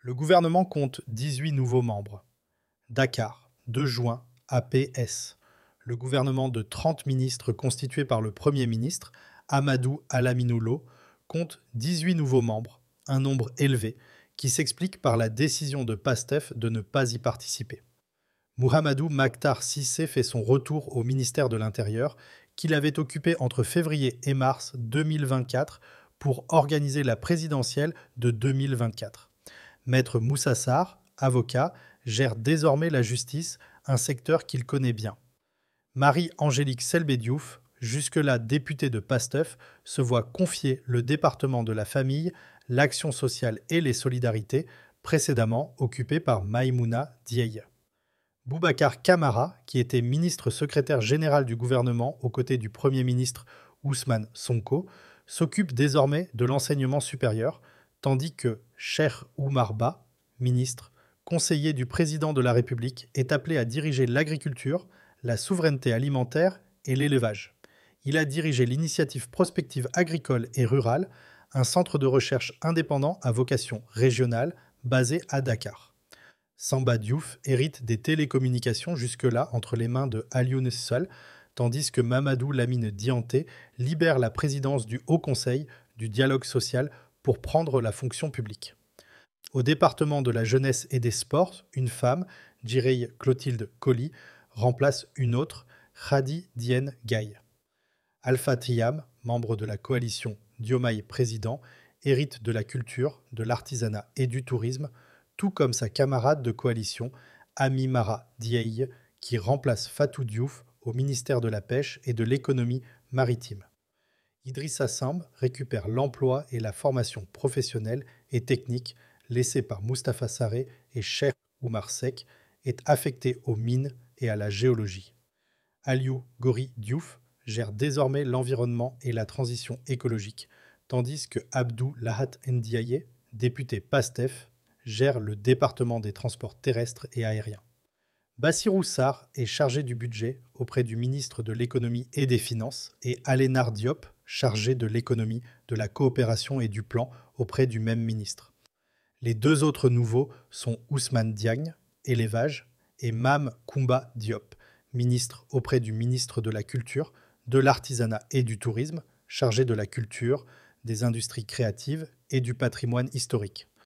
Le gouvernement compte 18 nouveaux membres. Dakar, 2 juin, APS. Le gouvernement de 30 ministres constitué par le Premier ministre, Amadou Alaminoulo, compte 18 nouveaux membres, un nombre élevé, qui s'explique par la décision de PASTEF de ne pas y participer. Mouhamadou Makhtar Cissé fait son retour au ministère de l'Intérieur, qu'il avait occupé entre février et mars 2024 pour organiser la présidentielle de 2024. Maître Moussa Sarr, avocat, gère désormais la justice, un secteur qu'il connaît bien. Marie-Angélique Selbé Diouf, jusque-là députée de PASTEF, se voit confier le département de la famille, l'action sociale et les solidarités, précédemment occupé par Maïmouna Dieye. Boubacar Camara, qui était ministre secrétaire général du gouvernement aux côtés du Premier ministre Ousmane Sonko, s'occupe désormais de l'enseignement supérieur, tandis que Cheikh Oumar Ba, ministre, conseiller du président de la République, est appelé à diriger l'agriculture, la souveraineté alimentaire et l'élevage. Il a dirigé l'initiative prospective agricole et rurale, un centre de recherche indépendant à vocation régionale basé à Dakar. Samba Diouf hérite des télécommunications jusque-là entre les mains de Alioune Sall, tandis que Mamadou Lamine Dianté libère la présidence du Haut Conseil du dialogue social pour prendre la fonction publique. Au département de la jeunesse et des sports, une femme, Djirei Clotilde Colli, remplace une autre, Khady Diène Gaye. Alpha Thiam, membre de la coalition Diomaye Président, hérite de la culture, de l'artisanat et du tourisme, tout comme sa camarade de coalition, Ami Mara Dieye, qui remplace Fatou Diouf au ministère de la Pêche et de l'Économie maritime. Idrissa Samb récupère l'emploi et la formation professionnelle et technique laissés par Moustapha Sarré et Cheikh Oumar Seck, est affecté aux mines et à la géologie. Aliou Gori Diouf gère désormais l'environnement et la transition écologique, tandis que Abdou Lahat Ndiaye, député PASTEF, gère le département des transports terrestres et aériens. Bassirou Sarr est chargé du budget auprès du ministre de l'économie et des finances et Alénar Diop, chargé de l'économie, de la coopération et du plan auprès du même ministre. Les deux autres nouveaux sont Ousmane Diagne, élevage, et Mame Koumba Diop, ministre auprès du ministre de la Culture, de l'Artisanat et du Tourisme, chargé de la culture, des industries créatives et du patrimoine historique.